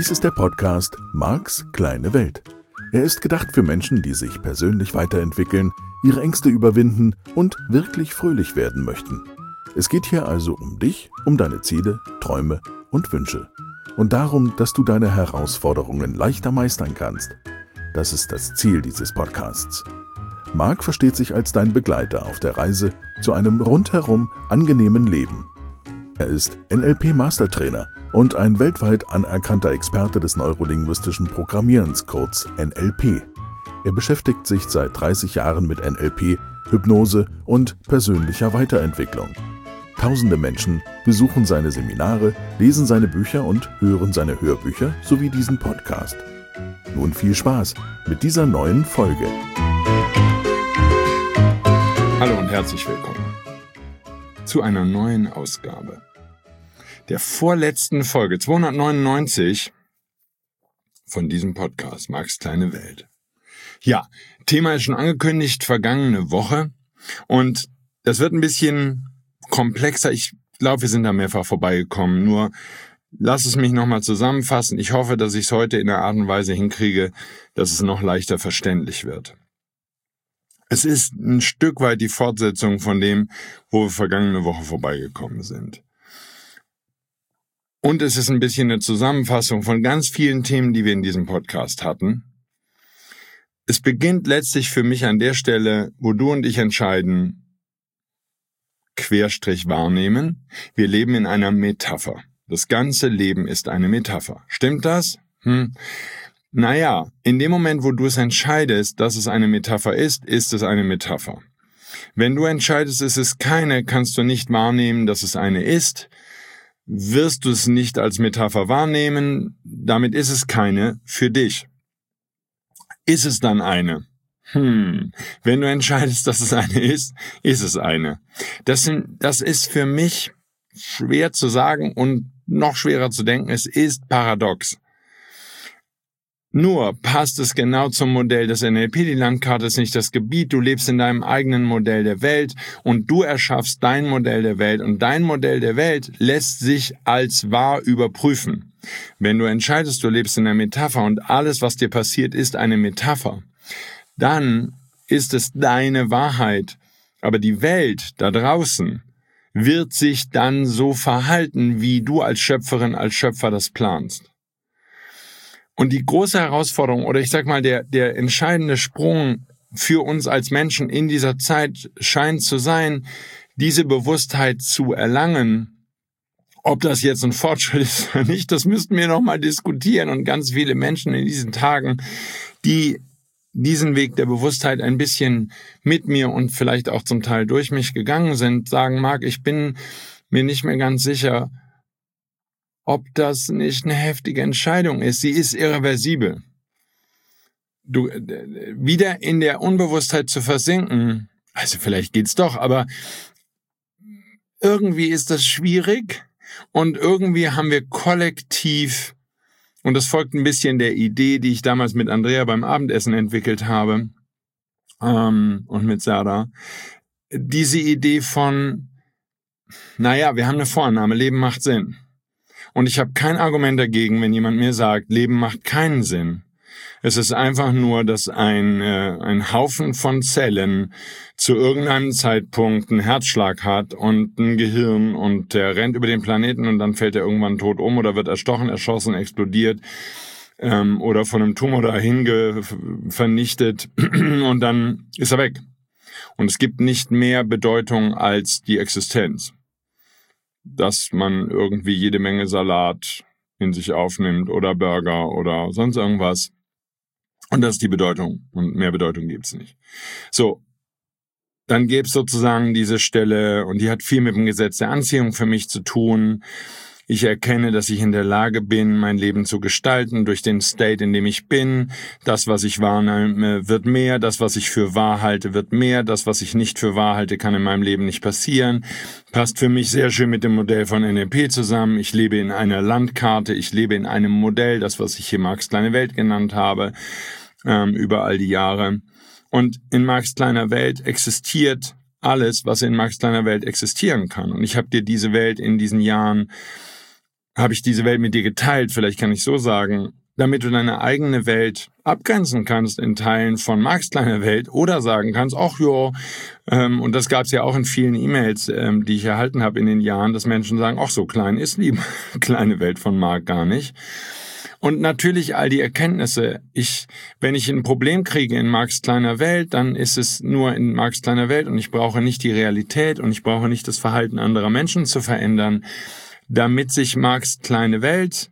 Dies ist der Podcast Marks kleine Welt. Er ist gedacht für Menschen, die sich persönlich weiterentwickeln, ihre Ängste überwinden und wirklich fröhlich werden möchten. Es geht hier also um dich, um deine Ziele, Träume und Wünsche. Und darum, dass du deine Herausforderungen leichter meistern kannst. Das ist das Ziel dieses Podcasts. Mark versteht sich als dein Begleiter auf der Reise zu einem rundherum angenehmen Leben. Er ist NLP-Mastertrainer und ein weltweit anerkannter Experte des neurolinguistischen Programmierens, kurz NLP. Er beschäftigt sich seit 30 Jahren mit NLP, Hypnose und persönlicher Weiterentwicklung. Tausende Menschen besuchen seine Seminare, lesen seine Bücher und hören seine Hörbücher sowie diesen Podcast. Nun viel Spaß mit dieser neuen Folge. Hallo und herzlich willkommen zu einer neuen Ausgabe der vorletzten Folge 299 von diesem Podcast Marks kleine Welt. Ja, Thema ist schon angekündigt, vergangene Woche, und das wird ein bisschen komplexer. Ich glaube, wir sind da mehrfach vorbeigekommen, nur lass es mich nochmal zusammenfassen. Ich hoffe, dass ich es heute in einer Art und Weise hinkriege, dass es noch leichter verständlich wird. Es ist ein Stück weit die Fortsetzung von dem, wo wir vergangene Woche vorbeigekommen sind. Und es ist ein bisschen eine Zusammenfassung von ganz vielen Themen, die wir in diesem Podcast hatten. Es beginnt letztlich für mich an der Stelle, wo du und ich entscheiden, Querstrich wahrnehmen. Wir leben in einer Metapher. Das ganze Leben ist eine Metapher. Stimmt das? Naja, in dem Moment, wo du es entscheidest, dass es eine Metapher ist es eine Metapher. Wenn du entscheidest, es ist keine, kannst du nicht wahrnehmen, dass es eine ist, wirst du es nicht als Metapher wahrnehmen, damit ist es keine für dich. Ist es dann eine? Wenn du entscheidest, dass es eine ist es eine. Das ist für mich schwer zu sagen und noch schwerer zu denken. Es ist paradox. Nur passt es genau zum Modell des NLP. Die Landkarte ist nicht das Gebiet. Du lebst in deinem eigenen Modell der Welt und du erschaffst dein Modell der Welt. Und dein Modell der Welt lässt sich als wahr überprüfen. Wenn du entscheidest, du lebst in einer Metapher und alles, was dir passiert, ist eine Metapher, dann ist es deine Wahrheit. Aber die Welt da draußen wird sich dann so verhalten, wie du als Schöpferin, als Schöpfer das planst. Und die große Herausforderung, oder ich sag mal, der entscheidende Sprung für uns als Menschen in dieser Zeit scheint zu sein, diese Bewusstheit zu erlangen. Ob das jetzt ein Fortschritt ist oder nicht, das müssten wir nochmal diskutieren. Und ganz viele Menschen in diesen Tagen, die diesen Weg der Bewusstheit ein bisschen mit mir und vielleicht auch zum Teil durch mich gegangen sind, sagen, Marc, ich bin mir nicht mehr ganz sicher, ob das nicht eine heftige Entscheidung ist. Sie ist irreversibel. Du wieder in der Unbewusstheit zu versinken, also vielleicht geht's doch, aber irgendwie ist das schwierig und irgendwie haben wir kollektiv, und das folgt ein bisschen der Idee, die ich damals mit Andrea beim Abendessen entwickelt habe und mit Sarah, diese Idee von, naja, wir haben eine Vorannahme, Leben macht Sinn. Und ich habe kein Argument dagegen, wenn jemand mir sagt, Leben macht keinen Sinn. Es ist einfach nur, dass ein Haufen von Zellen zu irgendeinem Zeitpunkt einen Herzschlag hat und ein Gehirn und der rennt über den Planeten und dann fällt er irgendwann tot um oder wird erstochen, erschossen, explodiert oder von einem Tumor dahin vernichtet und dann ist er weg. Und es gibt nicht mehr Bedeutung als die Existenz. Dass man irgendwie jede Menge Salat in sich aufnimmt oder Burger oder sonst irgendwas. Und das ist die Bedeutung. Und mehr Bedeutung gibt's nicht. So, dann gäbe es sozusagen diese Stelle, und die hat viel mit dem Gesetz der Anziehung für mich zu tun. Ich erkenne, dass ich in der Lage bin, mein Leben zu gestalten durch den State, in dem ich bin. Das, was ich wahrnehme, wird mehr. Das, was ich für wahr halte, wird mehr. Das, was ich nicht für wahr halte, kann in meinem Leben nicht passieren. Passt für mich sehr schön mit dem Modell von NLP zusammen. Ich lebe in einer Landkarte. Ich lebe in einem Modell, das, was ich hier Marks kleine Welt genannt habe, über all die Jahre. Und in Marks kleiner Welt existiert alles, was in Marks kleiner Welt existieren kann. Und ich habe dir diese Welt in diesen Jahren habe ich diese Welt mit dir geteilt, vielleicht kann ich so sagen, damit du deine eigene Welt abgrenzen kannst in Teilen von Marks kleiner Welt oder sagen kannst, ach ja, und das gab es ja auch in vielen E-Mails, die ich erhalten habe in den Jahren, dass Menschen sagen, ach so klein ist die kleine Welt von Mark gar nicht. Und natürlich all die Erkenntnisse. Wenn ich ein Problem kriege in Marks kleiner Welt, dann ist es nur in Marks kleiner Welt und ich brauche nicht die Realität und ich brauche nicht das Verhalten anderer Menschen zu verändern, damit sich Marks kleine Welt,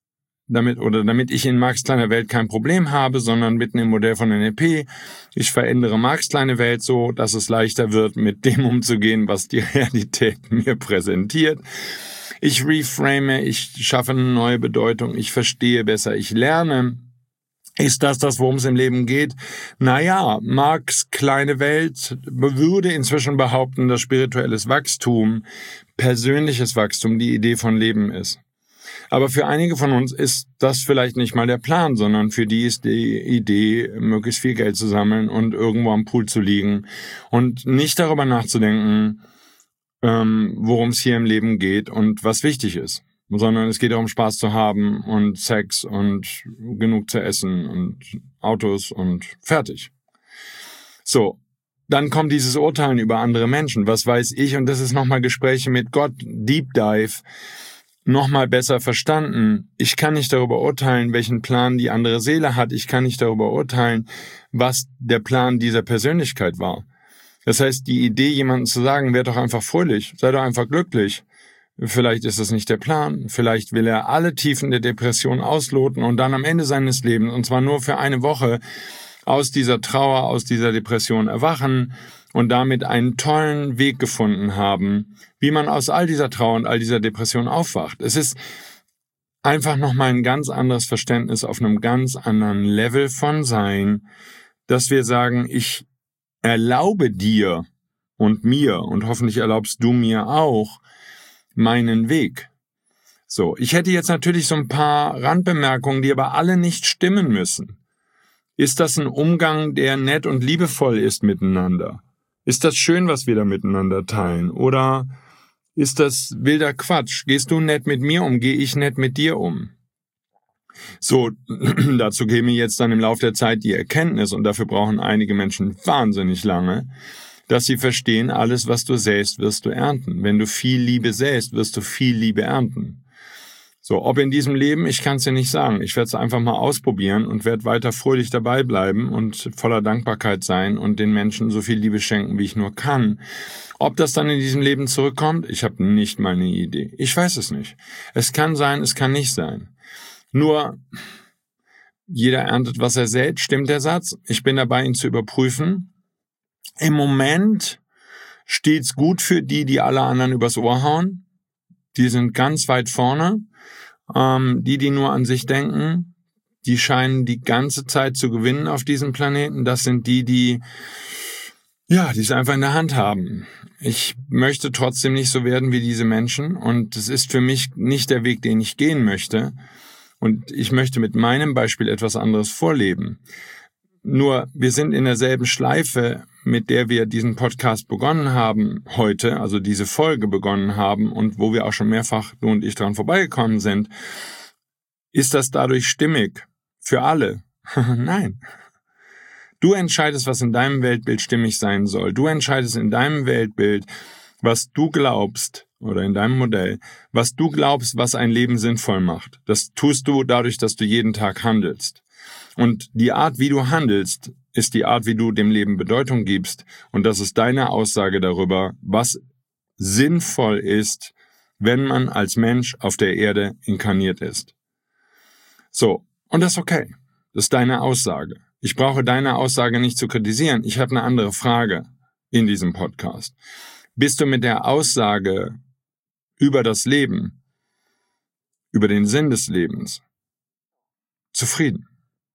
damit ich in Marks kleiner Welt kein Problem habe, sondern mitten im Modell von NLP, ich verändere Marks kleine Welt so, dass es leichter wird, mit dem umzugehen, was die Realität mir präsentiert. Ich reframe, ich schaffe eine neue Bedeutung, ich verstehe besser, ich lerne. Ist das, worum es im Leben geht? Naja, Marks kleine Welt würde inzwischen behaupten, dass spirituelles Wachstum, persönliches Wachstum die Idee von Leben ist. Aber für einige von uns ist das vielleicht nicht mal der Plan, sondern für die ist die Idee, möglichst viel Geld zu sammeln und irgendwo am Pool zu liegen und nicht darüber nachzudenken, worum es hier im Leben geht und was wichtig ist, sondern es geht darum, Spaß zu haben und Sex und genug zu essen und Autos und fertig. So, dann kommt dieses Urteilen über andere Menschen, was weiß ich, und das ist nochmal Gespräche mit Gott, Deep Dive, nochmal besser verstanden. Ich kann nicht darüber urteilen, welchen Plan die andere Seele hat, ich kann nicht darüber urteilen, was der Plan dieser Persönlichkeit war. Das heißt, die Idee, jemandem zu sagen, werd doch einfach fröhlich, sei doch einfach glücklich. Vielleicht ist das nicht der Plan, vielleicht will er alle Tiefen der Depression ausloten und dann am Ende seines Lebens, und zwar nur für eine Woche, aus dieser Trauer, aus dieser Depression erwachen und damit einen tollen Weg gefunden haben, wie man aus all dieser Trauer und all dieser Depression aufwacht. Es ist einfach nochmal ein ganz anderes Verständnis auf einem ganz anderen Level von Sein, dass wir sagen, ich erlaube dir und mir, und hoffentlich erlaubst du mir auch, meinen Weg. So, ich hätte jetzt natürlich so ein paar Randbemerkungen, die aber alle nicht stimmen müssen. Ist das ein Umgang, der nett und liebevoll ist miteinander? Ist das schön, was wir da miteinander teilen? Oder ist das wilder Quatsch? Gehst du nett mit mir um? Gehe ich nett mit dir um? So, dazu käme jetzt dann im Laufe der Zeit die Erkenntnis, und dafür brauchen einige Menschen wahnsinnig lange, dass sie verstehen, alles, was du säst, wirst du ernten. Wenn du viel Liebe säst, wirst du viel Liebe ernten. So, ob in diesem Leben, ich kann es dir nicht sagen. Ich werde es einfach mal ausprobieren und werde weiter fröhlich dabei bleiben und voller Dankbarkeit sein und den Menschen so viel Liebe schenken, wie ich nur kann. Ob das dann in diesem Leben zurückkommt, ich habe nicht mal eine Idee. Ich weiß es nicht. Es kann sein, es kann nicht sein. Nur, jeder erntet, was er sät, stimmt der Satz. Ich bin dabei, ihn zu überprüfen. Im Moment steht's gut für die alle anderen übers Ohr hauen. Die sind ganz weit vorne. Die nur an sich denken, die scheinen die ganze Zeit zu gewinnen auf diesem Planeten. Das sind die es einfach in der Hand haben. Ich möchte trotzdem nicht so werden wie diese Menschen und es ist für mich nicht der Weg, den ich gehen möchte. Und ich möchte mit meinem Beispiel etwas anderes vorleben. Nur, wir sind in derselben Schleife, mit der wir diesen Podcast begonnen haben heute, also diese Folge begonnen haben und wo wir auch schon mehrfach, du und ich, dran vorbeigekommen sind. Ist das dadurch stimmig? Für alle? Nein. Du entscheidest, was in deinem Weltbild stimmig sein soll. Du entscheidest in deinem Weltbild, was du glaubst, oder in deinem Modell, was du glaubst, was ein Leben sinnvoll macht. Das tust du dadurch, dass du jeden Tag handelst. Und die Art, wie du handelst, ist die Art, wie du dem Leben Bedeutung gibst. Und das ist deine Aussage darüber, was sinnvoll ist, wenn man als Mensch auf der Erde inkarniert ist. So, und das ist okay. Das ist deine Aussage. Ich brauche deine Aussage nicht zu kritisieren. Ich habe eine andere Frage in diesem Podcast. Bist du mit der Aussage über das Leben, über den Sinn des Lebens, zufrieden?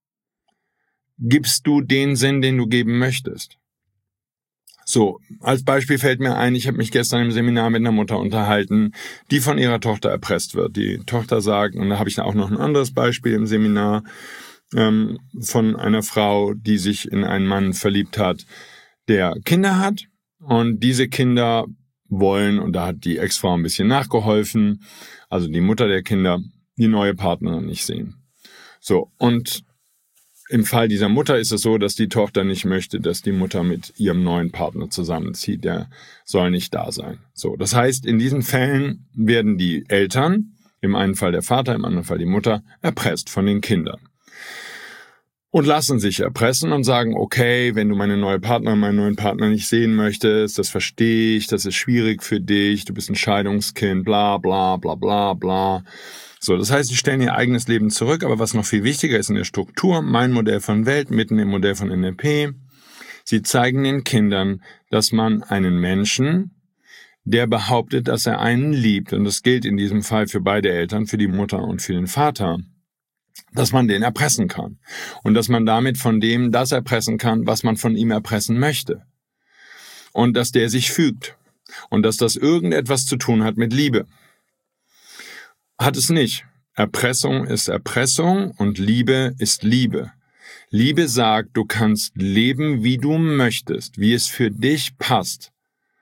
Gibst du den Sinn, den du geben möchtest? So, als Beispiel fällt mir ein, ich habe mich gestern im Seminar mit einer Mutter unterhalten, die von ihrer Tochter erpresst wird. Die Tochter sagt, und da habe ich auch noch ein anderes Beispiel im Seminar, von einer Frau, die sich in einen Mann verliebt hat, der Kinder hat. Und diese Kinder wollen, und da hat die Ex-Frau ein bisschen nachgeholfen, also die Mutter der Kinder, die neue Partnerin nicht sehen. So, und im Fall dieser Mutter ist es so, dass die Tochter nicht möchte, dass die Mutter mit ihrem neuen Partner zusammenzieht. Der soll nicht da sein. So, das heißt, in diesen Fällen werden die Eltern, im einen Fall der Vater, im anderen Fall die Mutter, erpresst von den Kindern. Und lassen sich erpressen und sagen, okay, wenn du meine neue Partnerin, meinen neuen Partner nicht sehen möchtest, das verstehe ich, das ist schwierig für dich, du bist ein Scheidungskind, bla bla bla bla bla. So, das heißt, sie stellen ihr eigenes Leben zurück, aber was noch viel wichtiger ist in der Struktur, mein Modell von Welt, mitten im Modell von NLP, sie zeigen den Kindern, dass man einen Menschen, der behauptet, dass er einen liebt, und das gilt in diesem Fall für beide Eltern, für die Mutter und für den Vater, dass man den erpressen kann und dass man damit von dem das erpressen kann, was man von ihm erpressen möchte, und dass der sich fügt und dass das irgendetwas zu tun hat mit Liebe. Hat es nicht. Erpressung ist Erpressung und Liebe ist Liebe. Liebe sagt, du kannst leben, wie du möchtest, wie es für dich passt.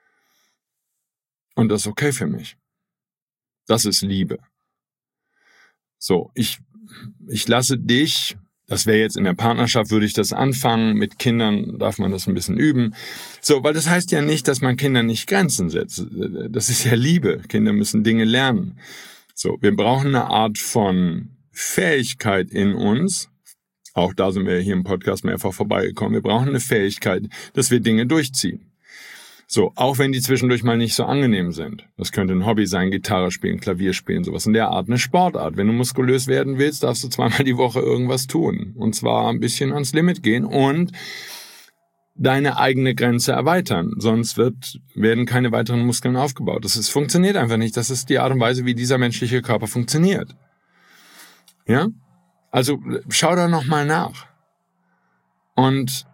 Und das ist okay für mich. Das ist Liebe. So, ich lasse dich, das wäre jetzt in der Partnerschaft, würde ich das anfangen, mit Kindern darf man das ein bisschen üben. So, weil das heißt ja nicht, dass man Kindern nicht Grenzen setzt. Das ist ja Liebe. Kinder müssen Dinge lernen. So, wir brauchen eine Art von Fähigkeit in uns. Auch da sind wir hier im Podcast mehrfach vorbeigekommen. Wir brauchen eine Fähigkeit, dass wir Dinge durchziehen. So, auch wenn die zwischendurch mal nicht so angenehm sind. Das könnte ein Hobby sein, Gitarre spielen, Klavier spielen, sowas in der Art, eine Sportart. Wenn du muskulös werden willst, darfst du zweimal die Woche irgendwas tun. Und zwar ein bisschen ans Limit gehen und deine eigene Grenze erweitern. Sonst werden keine weiteren Muskeln aufgebaut. Funktioniert einfach nicht. Das ist die Art und Weise, wie dieser menschliche Körper funktioniert. Ja? Also, schau da nochmal nach. Und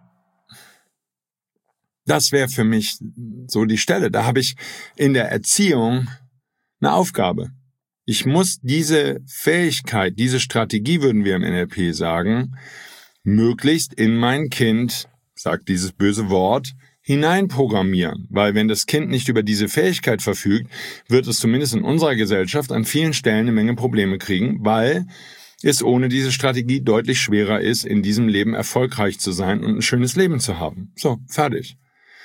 das wäre für mich so die Stelle. Da habe ich in der Erziehung eine Aufgabe. Ich muss diese Fähigkeit, diese Strategie, würden wir im NLP sagen, möglichst in mein Kind, sagt dieses böse Wort, hineinprogrammieren. Weil wenn das Kind nicht über diese Fähigkeit verfügt, wird es zumindest in unserer Gesellschaft an vielen Stellen eine Menge Probleme kriegen, weil es ohne diese Strategie deutlich schwerer ist, in diesem Leben erfolgreich zu sein und ein schönes Leben zu haben. So, fertig.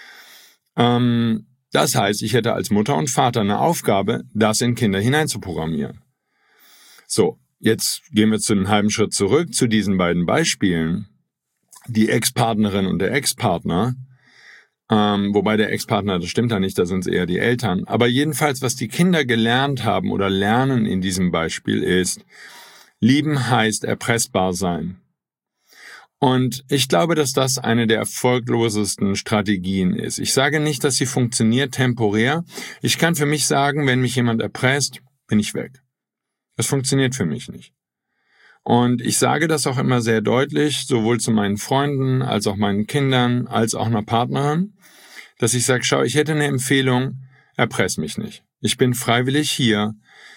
Das heißt, ich hätte als Mutter und Vater eine Aufgabe, das in Kinder hineinzuprogrammieren. So, jetzt gehen wir zu einem halben Schritt zurück zu diesen beiden Beispielen. Die Ex-Partnerin und der Ex-Partner, wobei der Ex-Partner, das stimmt ja nicht, da sind es eher die Eltern. Aber jedenfalls, was die Kinder gelernt haben oder lernen in diesem Beispiel ist, lieben heißt erpressbar sein. Und ich glaube, dass das eine der erfolglosesten Strategien ist. Ich sage nicht, dass sie funktioniert temporär. Ich kann für mich sagen, wenn mich jemand erpresst, bin ich weg. Das funktioniert für mich nicht. Und ich sage das auch immer sehr deutlich, sowohl zu meinen Freunden, als auch meinen Kindern, als auch einer Partnerin, dass ich sage, schau, ich hätte eine Empfehlung, erpress mich nicht. Ich bin freiwillig hier.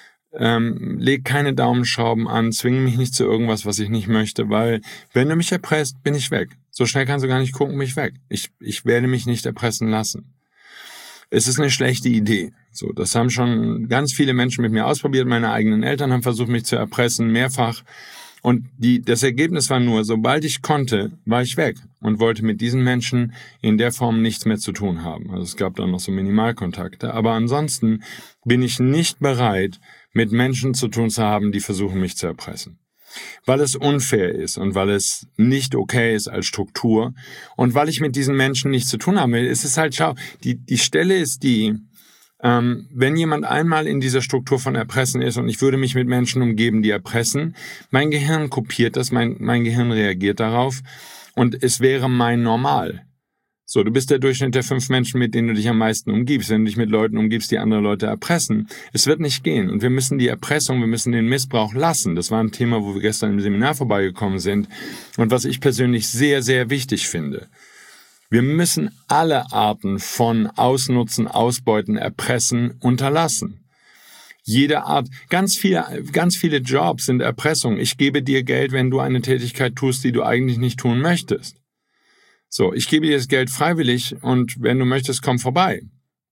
Leg keine Daumenschrauben an, zwinge mich nicht zu irgendwas, was ich nicht möchte, weil wenn du mich erpresst, bin ich weg. So schnell kannst du gar nicht gucken, mich weg. Ich werde mich nicht erpressen lassen. Es ist eine schlechte Idee. So, das haben schon ganz viele Menschen mit mir ausprobiert. Meine eigenen Eltern haben versucht, mich zu erpressen, mehrfach. Und das Ergebnis war nur, sobald ich konnte, war ich weg und wollte mit diesen Menschen in der Form nichts mehr zu tun haben. Also es gab dann noch so Minimalkontakte. Aber ansonsten bin ich nicht bereit, mit Menschen zu tun zu haben, die versuchen, mich zu erpressen. Weil es unfair ist und weil es nicht okay ist als Struktur und weil ich mit diesen Menschen nichts zu tun habe. Es ist halt, schau, die Stelle ist die, wenn jemand einmal in dieser Struktur von Erpressen ist und ich würde mich mit Menschen umgeben, die erpressen, mein Gehirn kopiert das, mein Gehirn reagiert darauf und es wäre mein Normal. So, du bist der Durchschnitt der 5 Menschen, mit denen du dich am meisten umgibst. Wenn du dich mit Leuten umgibst, die andere Leute erpressen, es wird nicht gehen. Und wir müssen die Erpressung, wir müssen den Missbrauch lassen. Das war ein Thema, wo wir gestern im Seminar vorbeigekommen sind und was ich persönlich sehr, sehr wichtig finde. Wir müssen alle Arten von Ausnutzen, Ausbeuten, Erpressen unterlassen. Jede Art, ganz viele Jobs sind Erpressung. Ich gebe dir Geld, wenn du eine Tätigkeit tust, die du eigentlich nicht tun möchtest. So, ich gebe dir das Geld freiwillig und wenn du möchtest, komm vorbei.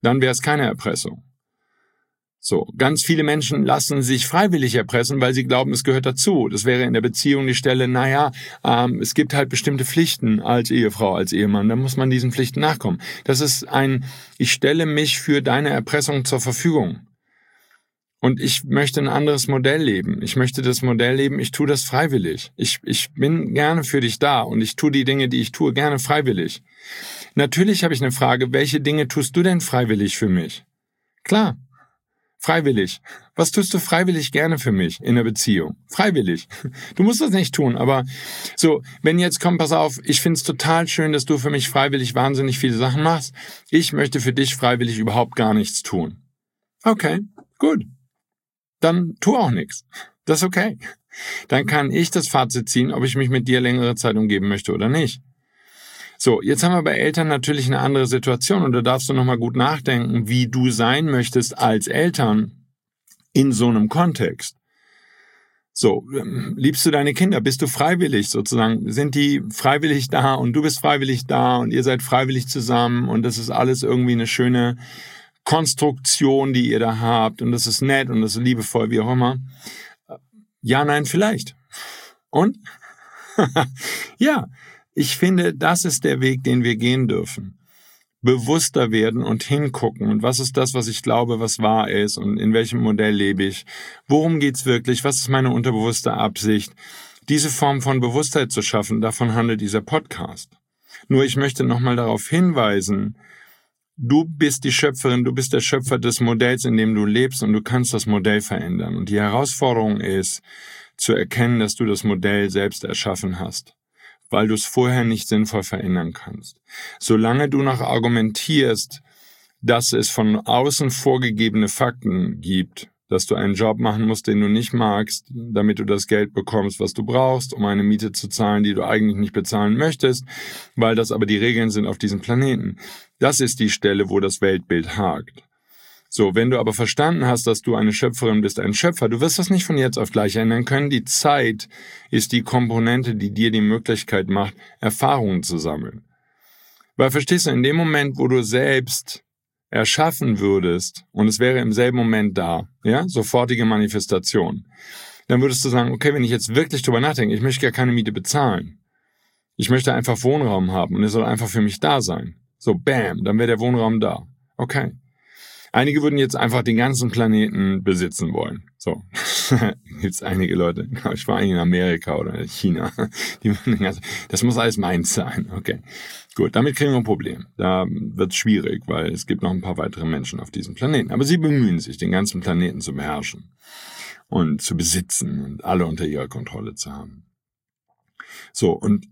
Dann wäre es keine Erpressung. So, ganz viele Menschen lassen sich freiwillig erpressen, weil sie glauben, es gehört dazu. Das wäre in der Beziehung die Stelle, es gibt halt bestimmte Pflichten als Ehefrau, als Ehemann, da muss man diesen Pflichten nachkommen. Das ist ich stelle mich für deine Erpressung zur Verfügung. Und ich möchte ein anderes Modell leben. Ich möchte das Modell leben, ich tue das freiwillig. Ich bin gerne für dich da und ich tue die Dinge, die ich tue, gerne freiwillig. Natürlich habe ich eine Frage, welche Dinge tust du denn freiwillig für mich? Klar. Freiwillig. Was tust du freiwillig gerne für mich in der Beziehung? Freiwillig. Du musst das nicht tun, aber so, wenn jetzt kommt, pass auf, ich find's total schön, dass du für mich freiwillig wahnsinnig viele Sachen machst. Ich möchte für dich freiwillig überhaupt gar nichts tun. Okay, gut. Dann tu auch nichts. Das ist okay. Dann kann ich das Fazit ziehen, ob ich mich mit dir längere Zeit umgeben möchte oder nicht. So, jetzt haben wir bei Eltern natürlich eine andere Situation und da darfst du nochmal gut nachdenken, wie du sein möchtest als Eltern in so einem Kontext. So, liebst du deine Kinder? Bist du freiwillig sozusagen? Sind die freiwillig da und du bist freiwillig da und ihr seid freiwillig zusammen und das ist alles irgendwie eine schöne Konstruktion, die ihr da habt und das ist nett und das ist liebevoll, wie auch immer. Ja, nein, vielleicht. Und? Ja. Ich finde, das ist der Weg, den wir gehen dürfen. Bewusster werden und hingucken. Und was ist das, was ich glaube, was wahr ist? Und in welchem Modell lebe ich? Worum geht's wirklich? Was ist meine unterbewusste Absicht? Diese Form von Bewusstheit zu schaffen, davon handelt dieser Podcast. Nur ich möchte nochmal darauf hinweisen, du bist die Schöpferin, du bist der Schöpfer des Modells, in dem du lebst und du kannst das Modell verändern. Und die Herausforderung ist, zu erkennen, dass du das Modell selbst erschaffen hast, weil du es vorher nicht sinnvoll verändern kannst. Solange du noch argumentierst, dass es von außen vorgegebene Fakten gibt, dass du einen Job machen musst, den du nicht magst, damit du das Geld bekommst, was du brauchst, um eine Miete zu zahlen, die du eigentlich nicht bezahlen möchtest, weil das aber die Regeln sind auf diesem Planeten. Das ist die Stelle, wo das Weltbild hakt. So, wenn du aber verstanden hast, dass du eine Schöpferin bist, ein Schöpfer, du wirst das nicht von jetzt auf gleich ändern können. Die Zeit ist die Komponente, die dir die Möglichkeit macht, Erfahrungen zu sammeln. Weil, verstehst du, in dem Moment, wo du selbst erschaffen würdest und es wäre im selben Moment da, ja, sofortige Manifestation, dann würdest du sagen, okay, wenn ich jetzt wirklich drüber nachdenke, ich möchte gar keine Miete bezahlen. Ich möchte einfach Wohnraum haben und er soll einfach für mich da sein. So, bam, dann wäre der Wohnraum da. Okay. Einige würden jetzt einfach den ganzen Planeten besitzen wollen. So, gibt's einige Leute, ich war eigentlich in Amerika oder China, die würden das muss alles meins sein. Okay, gut, damit kriegen wir ein Problem. Da wird's schwierig, weil es gibt noch ein paar weitere Menschen auf diesem Planeten. Aber sie bemühen sich, den ganzen Planeten zu beherrschen und zu besitzen und alle unter ihrer Kontrolle zu haben. So, und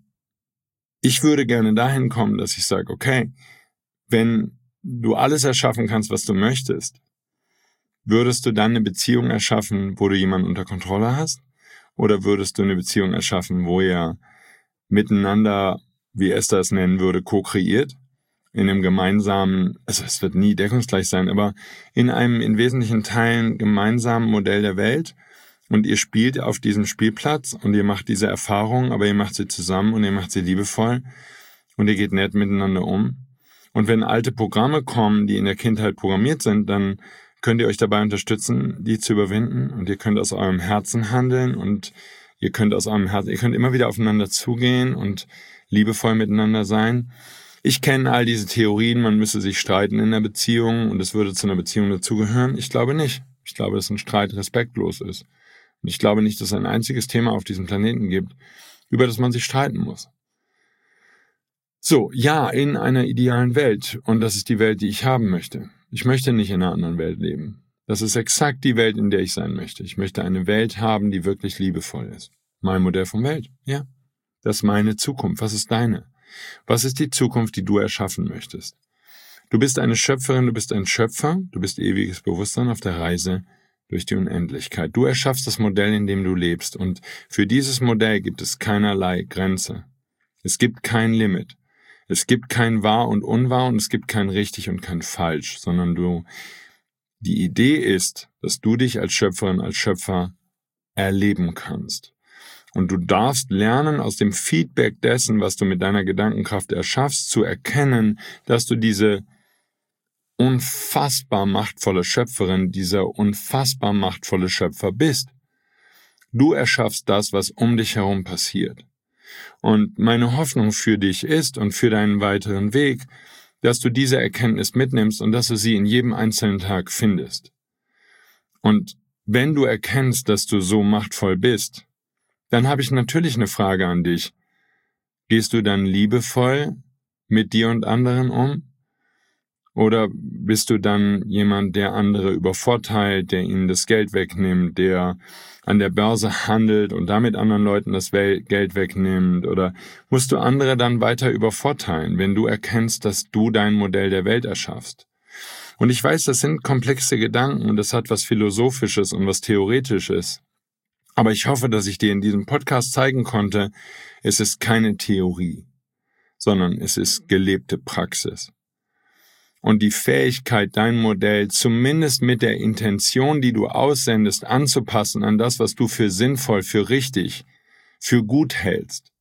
ich würde gerne dahin kommen, dass ich sage, okay, wenn du alles erschaffen kannst, was du möchtest, würdest du dann eine Beziehung erschaffen, wo du jemanden unter Kontrolle hast? Oder würdest du eine Beziehung erschaffen, wo ihr miteinander, wie Esther es nennen würde, co-kreiert? In einem gemeinsamen, also es wird nie deckungsgleich sein, aber in einem in wesentlichen Teilen gemeinsamen Modell der Welt und ihr spielt auf diesem Spielplatz und ihr macht diese Erfahrung, aber ihr macht sie zusammen und ihr macht sie liebevoll und ihr geht nett miteinander um. Und wenn alte Programme kommen, die in der Kindheit programmiert sind, dann könnt ihr euch dabei unterstützen, die zu überwinden und ihr könnt aus eurem Herzen handeln und ihr könnt immer wieder aufeinander zugehen und liebevoll miteinander sein. Ich kenne all diese Theorien, man müsse sich streiten in einer Beziehung und es würde zu einer Beziehung dazugehören. Ich glaube nicht. Ich glaube, dass ein Streit respektlos ist. Und ich glaube nicht, dass es ein einziges Thema auf diesem Planeten gibt, über das man sich streiten muss. So, ja, in einer idealen Welt. Und das ist die Welt, die ich haben möchte. Ich möchte nicht in einer anderen Welt leben. Das ist exakt die Welt, in der ich sein möchte. Ich möchte eine Welt haben, die wirklich liebevoll ist. Mein Modell von Welt, ja. Das ist meine Zukunft. Was ist deine? Was ist die Zukunft, die du erschaffen möchtest? Du bist eine Schöpferin, du bist ein Schöpfer, du bist ewiges Bewusstsein auf der Reise durch die Unendlichkeit. Du erschaffst das Modell, in dem du lebst. Und für dieses Modell gibt es keinerlei Grenze. Es gibt kein Limit. Es gibt kein Wahr und Unwahr und es gibt kein Richtig und kein Falsch, sondern die Idee ist, dass du dich als Schöpferin, als Schöpfer erleben kannst. Und du darfst lernen, aus dem Feedback dessen, was du mit deiner Gedankenkraft erschaffst, zu erkennen, dass du diese unfassbar machtvolle Schöpferin, dieser unfassbar machtvolle Schöpfer bist. Du erschaffst das, was um dich herum passiert. Und meine Hoffnung für dich ist und für deinen weiteren Weg, dass du diese Erkenntnis mitnimmst und dass du sie in jedem einzelnen Tag findest. Und wenn du erkennst, dass du so machtvoll bist, dann habe ich natürlich eine Frage an dich. Gehst du dann liebevoll mit dir und anderen um? Oder bist du dann jemand, der andere übervorteilt, der ihnen das Geld wegnimmt, der an der Börse handelt und damit anderen Leuten das Geld wegnimmt? Oder musst du andere dann weiter übervorteilen, wenn du erkennst, dass du dein Modell der Welt erschaffst? Und ich weiß, das sind komplexe Gedanken und das hat was Philosophisches und was Theoretisches. Aber ich hoffe, dass ich dir in diesem Podcast zeigen konnte, es ist keine Theorie, sondern es ist gelebte Praxis. Und die Fähigkeit, dein Modell zumindest mit der Intention, die du aussendest, anzupassen an das, was du für sinnvoll, für richtig, für gut hältst.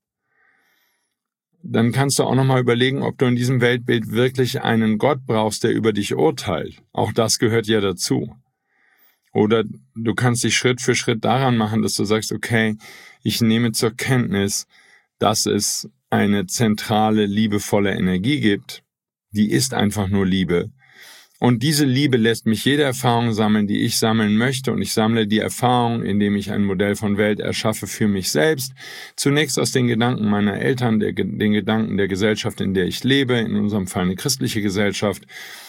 Dann kannst du auch nochmal überlegen, ob du in diesem Weltbild wirklich einen Gott brauchst, der über dich urteilt. Auch das gehört ja dazu. Oder du kannst dich Schritt für Schritt daran machen, dass du sagst, okay, ich nehme zur Kenntnis, dass es eine zentrale, liebevolle Energie gibt. Die ist einfach nur Liebe. Und diese Liebe lässt mich jede Erfahrung sammeln, die ich sammeln möchte. Und ich sammle die Erfahrung, indem ich ein Modell von Welt erschaffe für mich selbst. Zunächst aus den Gedanken meiner Eltern, den Gedanken der Gesellschaft, in der ich lebe, in unserem Fall eine christliche Gesellschaft,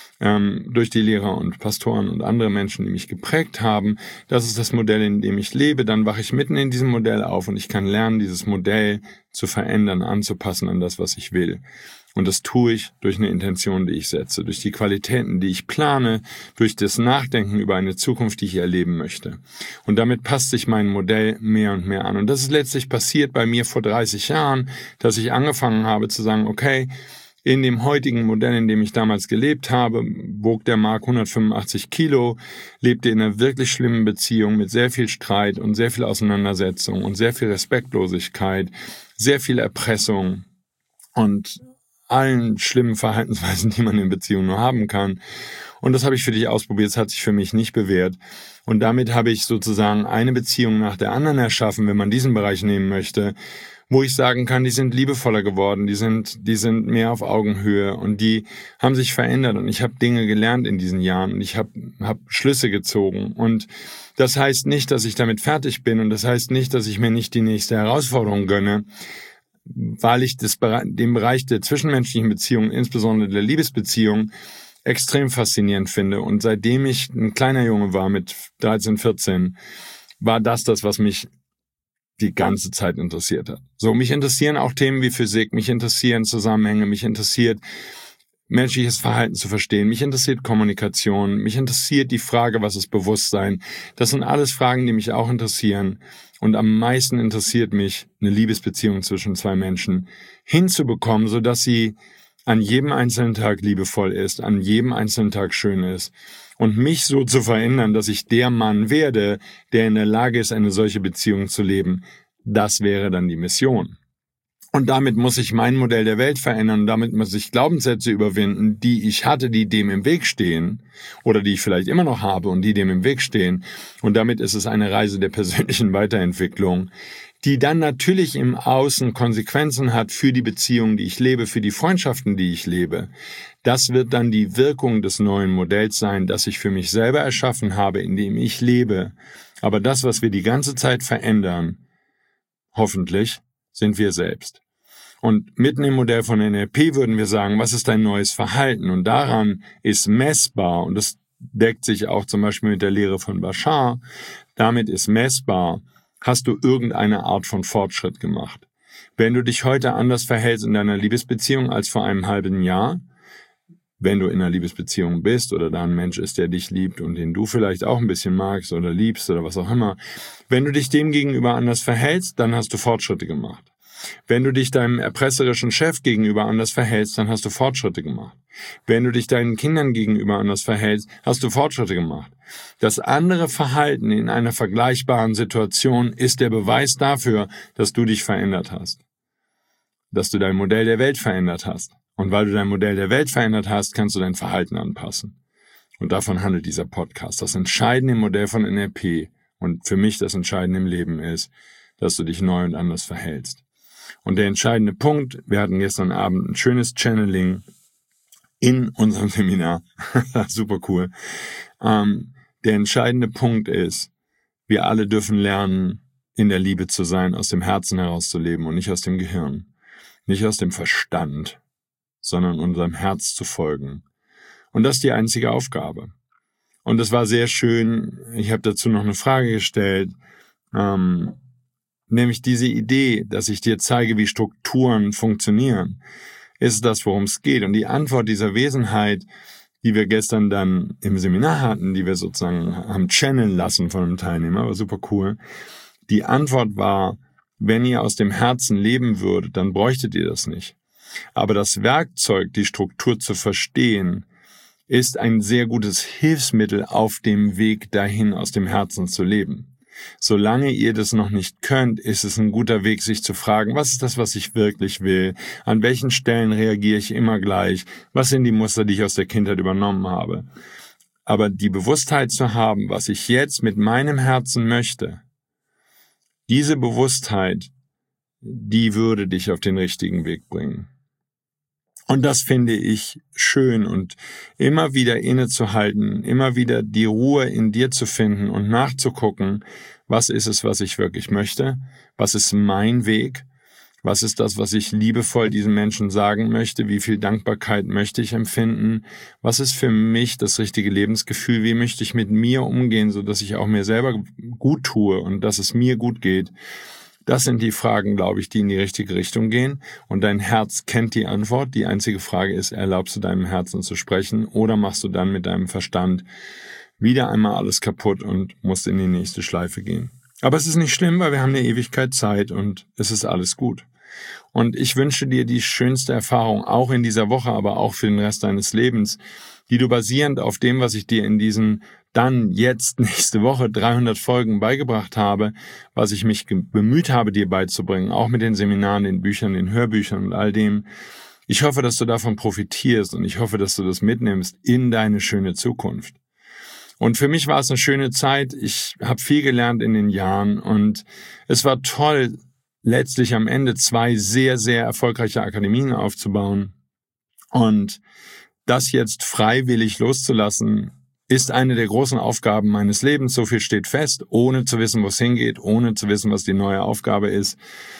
durch die Lehrer und Pastoren und andere Menschen, die mich geprägt haben. Das ist das Modell, in dem ich lebe. Dann wache ich mitten in diesem Modell auf und ich kann lernen, dieses Modell zu verändern, anzupassen an das, was ich will. Und das tue ich durch eine Intention, die ich setze, durch die Qualitäten, die ich plane, durch das Nachdenken über eine Zukunft, die ich erleben möchte. Und damit passt sich mein Modell mehr und mehr an. Und das ist letztlich passiert bei mir vor 30 Jahren, dass ich angefangen habe zu sagen, okay, in dem heutigen Modell, in dem ich damals gelebt habe, wog der Mark 185 Kilo, lebte in einer wirklich schlimmen Beziehung mit sehr viel Streit und sehr viel Auseinandersetzung und sehr viel Respektlosigkeit, sehr viel Erpressung und allen schlimmen Verhaltensweisen, die man in Beziehungen nur haben kann. Und das habe ich für dich ausprobiert, es hat sich für mich nicht bewährt. Und damit habe ich sozusagen eine Beziehung nach der anderen erschaffen, wenn man diesen Bereich nehmen möchte, wo ich sagen kann, die sind liebevoller geworden, die sind mehr auf Augenhöhe und die haben sich verändert und ich habe Dinge gelernt in diesen Jahren und ich habe Schlüsse gezogen. Und das heißt nicht, dass ich damit fertig bin und das heißt nicht, dass ich mir nicht die nächste Herausforderung gönne, weil ich den Bereich der zwischenmenschlichen Beziehungen, insbesondere der Liebesbeziehung, extrem faszinierend finde. Und seitdem ich ein kleiner Junge war mit 13, 14, war das, was mich die ganze Zeit interessiert hat. So, mich interessieren auch Themen wie Physik, mich interessieren Zusammenhänge, mich interessiert menschliches Verhalten zu verstehen, mich interessiert Kommunikation, mich interessiert die Frage, was ist Bewusstsein. Das sind alles Fragen, die mich auch interessieren. Und am meisten interessiert mich, eine Liebesbeziehung zwischen zwei Menschen hinzubekommen, sodass sie an jedem einzelnen Tag liebevoll ist, an jedem einzelnen Tag schön ist. Und mich so zu verändern, dass ich der Mann werde, der in der Lage ist, eine solche Beziehung zu leben, das wäre dann die Mission. Und damit muss ich mein Modell der Welt verändern, damit muss ich Glaubenssätze überwinden, die ich hatte, die dem im Weg stehen oder die ich vielleicht immer noch habe und die dem im Weg stehen. Und damit ist es eine Reise der persönlichen Weiterentwicklung, die dann natürlich im Außen Konsequenzen hat für die Beziehungen, die ich lebe, für die Freundschaften, die ich lebe. Das wird dann die Wirkung des neuen Modells sein, das ich für mich selber erschaffen habe, in dem ich lebe. Aber das, was wir die ganze Zeit verändern, hoffentlich, sind wir selbst. Und mitten im Modell von NLP würden wir sagen, was ist dein neues Verhalten? Und daran ist messbar, und das deckt sich auch zum Beispiel mit der Lehre von Bashar, damit ist messbar, hast du irgendeine Art von Fortschritt gemacht. Wenn du dich heute anders verhältst in deiner Liebesbeziehung als vor einem halben Jahr, wenn du in einer Liebesbeziehung bist oder da ein Mensch ist, der dich liebt und den du vielleicht auch ein bisschen magst oder liebst oder was auch immer, wenn du dich dem gegenüber anders verhältst, dann hast du Fortschritte gemacht. Wenn du dich deinem erpresserischen Chef gegenüber anders verhältst, dann hast du Fortschritte gemacht. Wenn du dich deinen Kindern gegenüber anders verhältst, hast du Fortschritte gemacht. Das andere Verhalten in einer vergleichbaren Situation ist der Beweis dafür, dass du dich verändert hast. Dass du dein Modell der Welt verändert hast. Und weil du dein Modell der Welt verändert hast, kannst du dein Verhalten anpassen. Und davon handelt dieser Podcast. Das Entscheidende im Modell von NLP und für mich das Entscheidende im Leben ist, dass du dich neu und anders verhältst. Und der entscheidende Punkt, wir hatten gestern Abend ein schönes Channeling in unserem Seminar. Super cool. Der entscheidende Punkt ist, wir alle dürfen lernen, in der Liebe zu sein, aus dem Herzen heraus zu leben und nicht aus dem Gehirn. Nicht aus dem Verstand, sondern unserem Herz zu folgen. Und das ist die einzige Aufgabe. Und es war sehr schön, ich habe dazu noch eine Frage gestellt, nämlich diese Idee, dass ich dir zeige, wie Strukturen funktionieren, ist das, worum es geht. Und die Antwort dieser Wesenheit, die wir gestern dann im Seminar hatten, die wir sozusagen haben channeln lassen von einem Teilnehmer, war super cool. Die Antwort war, wenn ihr aus dem Herzen leben würdet, dann bräuchtet ihr das nicht. Aber das Werkzeug, die Struktur zu verstehen, ist ein sehr gutes Hilfsmittel auf dem Weg dahin, aus dem Herzen zu leben. Solange ihr das noch nicht könnt, ist es ein guter Weg, sich zu fragen, was ist das, was ich wirklich will? An welchen Stellen reagiere ich immer gleich? Was sind die Muster, die ich aus der Kindheit übernommen habe? Aber die Bewusstheit zu haben, was ich jetzt mit meinem Herzen möchte, diese Bewusstheit, die würde dich auf den richtigen Weg bringen. Und das finde ich schön und immer wieder innezuhalten, immer wieder die Ruhe in dir zu finden und nachzugucken, was ist es, was ich wirklich möchte, was ist mein Weg, was ist das, was ich liebevoll diesen Menschen sagen möchte, wie viel Dankbarkeit möchte ich empfinden, was ist für mich das richtige Lebensgefühl, wie möchte ich mit mir umgehen, sodass ich auch mir selber gut tue und dass es mir gut geht. Das sind die Fragen, glaube ich, die in die richtige Richtung gehen. Und dein Herz kennt die Antwort. Die einzige Frage ist, erlaubst du deinem Herzen zu sprechen oder machst du dann mit deinem Verstand wieder einmal alles kaputt und musst in die nächste Schleife gehen. Aber es ist nicht schlimm, weil wir haben eine Ewigkeit Zeit und es ist alles gut. Und ich wünsche dir die schönste Erfahrung, auch in dieser Woche, aber auch für den Rest deines Lebens, die du basierend auf dem, was ich dir in diesen dann jetzt nächste Woche 300 Folgen beigebracht habe, was ich mich bemüht habe, dir beizubringen, auch mit den Seminaren, den Büchern, den Hörbüchern und all dem. Ich hoffe, dass du davon profitierst und ich hoffe, dass du das mitnimmst in deine schöne Zukunft. Und für mich war es eine schöne Zeit. Ich habe viel gelernt in den Jahren und es war toll, letztlich am Ende 2 sehr, sehr erfolgreiche Akademien aufzubauen. Und das jetzt freiwillig loszulassen, ist eine der großen Aufgaben meines Lebens. So viel steht fest, ohne zu wissen, wo es hingeht, ohne zu wissen, was die neue Aufgabe ist.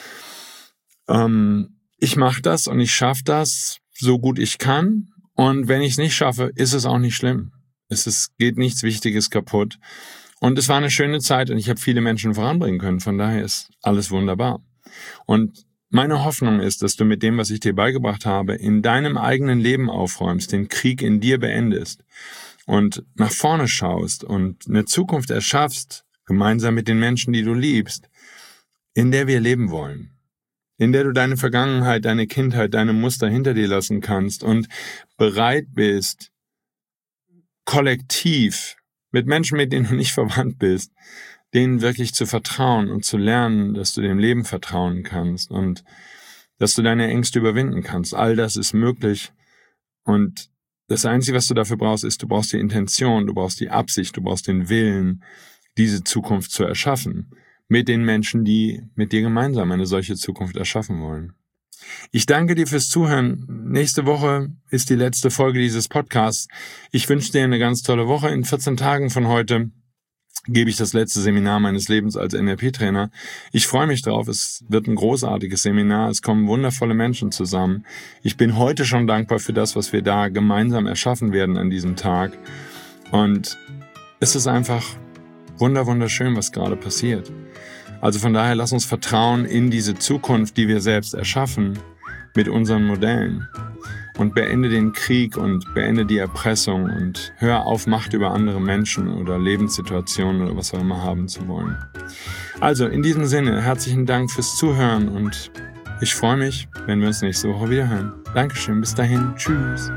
Ich mache das und ich schaffe das so gut ich kann. Und wenn ich es nicht schaffe, ist es auch nicht schlimm. Geht nichts Wichtiges kaputt. Und es war eine schöne Zeit und ich habe viele Menschen voranbringen können. Von daher ist alles wunderbar. Und meine Hoffnung ist, dass du mit dem, was ich dir beigebracht habe, in deinem eigenen Leben aufräumst, den Krieg in dir beendest und nach vorne schaust und eine Zukunft erschaffst, gemeinsam mit den Menschen, die du liebst, in der wir leben wollen, in der du deine Vergangenheit, deine Kindheit, deine Muster hinter dir lassen kannst und bereit bist, kollektiv mit Menschen, mit denen du nicht verwandt bist, denen wirklich zu vertrauen und zu lernen, dass du dem Leben vertrauen kannst und dass du deine Ängste überwinden kannst. All das ist möglich und das Einzige, was du dafür brauchst, ist, du brauchst die Intention, du brauchst die Absicht, du brauchst den Willen, diese Zukunft zu erschaffen, mit den Menschen, die mit dir gemeinsam eine solche Zukunft erschaffen wollen. Ich danke dir fürs Zuhören. Nächste Woche ist die letzte Folge dieses Podcasts. Ich wünsche dir eine ganz tolle Woche. In 14 Tagen von heute gebe ich das letzte Seminar meines Lebens als NLP-Trainer. Ich freue mich drauf. Es wird ein großartiges Seminar. Es kommen wundervolle Menschen zusammen. Ich bin heute schon dankbar für das, was wir da gemeinsam erschaffen werden an diesem Tag. Und es ist einfach wunderschön, was gerade passiert. Also von daher, lass uns vertrauen in diese Zukunft, die wir selbst erschaffen mit unseren Modellen. Und beende den Krieg und beende die Erpressung und hör auf, Macht über andere Menschen oder Lebenssituationen oder was auch immer haben zu wollen. Also in diesem Sinne, herzlichen Dank fürs Zuhören und ich freue mich, wenn wir uns nächste Woche wieder hören. Dankeschön, bis dahin, tschüss.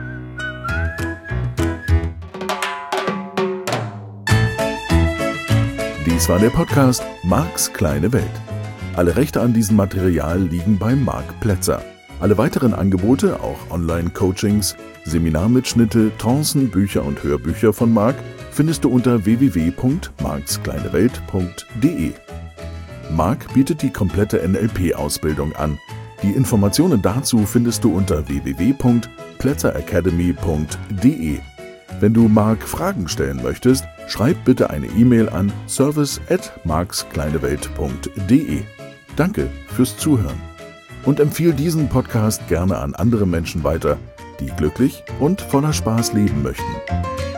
Dies war der Podcast Marks kleine Welt. Alle Rechte an diesem Material liegen bei Marc Plätzer. Alle weiteren Angebote, auch Online-Coachings, Seminarmitschnitte, Trancen, Bücher und Hörbücher von Marc findest du unter www.markskleinewelt.de. Marc bietet die komplette NLP-Ausbildung an. Die Informationen dazu findest du unter www.plätzeracademy.de. Wenn du Marc Fragen stellen möchtest, schreib bitte eine E-Mail an service@markskleinewelt.de. Danke fürs Zuhören und empfehle diesen Podcast gerne an andere Menschen weiter, die glücklich und voller Spaß leben möchten.